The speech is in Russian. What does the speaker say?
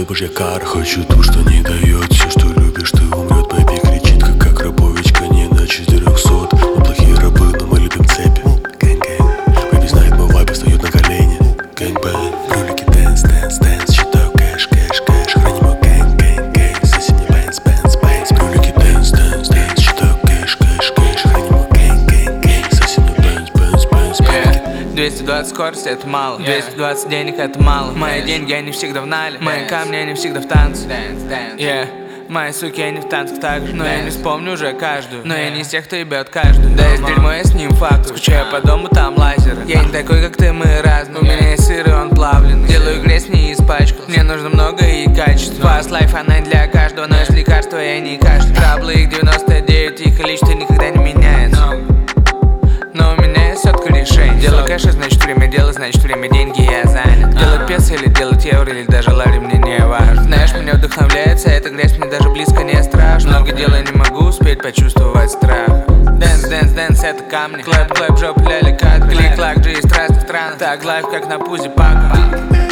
божья кара. Хочу ту, что не дает. Все, что любишь, ты умрет. Бэби кричит, как рабовичка, не на 400. Мы плохие рабы, но мы любим цепи. Гэнг-гэнг, бэби знает мой вайб, встает на колени. Гэнг-бэнг, ролики дэнс, дэнс, дэнс. Считаю кэш, кэш, кэш. Храним мой гэнг-гэнг-гэнг. Соси мне бэнс, бэнс, бэнс. Ролики дэнс, дэнс, дэнс. Считаю кэш, кэш, кэш. Храним мой гэнг-гэнг-гэнг. Соси мне бэнс, бэнс, бэнс, бэнс. 220 скорость это мало, 220 денег это мало. Мои деньги они всегда в нале, мои камни они всегда в танце. Мои суки они в танцах также, но я не вспомню уже каждую. Но я не из тех, кто ебет каждую. Да есть дерьмо, я с ним факт. Скучаю по дому, там лазеры. Я не такой, как ты, мы разные. У меня есть сыр и он плавленый. Делаю грязь, не испачкал. Мне нужно много и качество. Fast life, она для каждого, но есть лекарство, я не каждый. Траблы их 99, их количество никогда не меняется. Но у меня есть сотка решений. Делаю кэш, значит время делать, значит время деньги, я занят. Делать песо или делать евро, или даже лари, мне не важно. Знаешь, меня вдохновляется, эта грязь мне даже близко не страшно. Много дел я не могу успеть почувствовать страх. Дэнс, дэнс, дэнс, это камни. Клэп, клэп, жоп, ляли, кат. Клик, лак, джи из разных стран. Так лайф, как на пузе пака.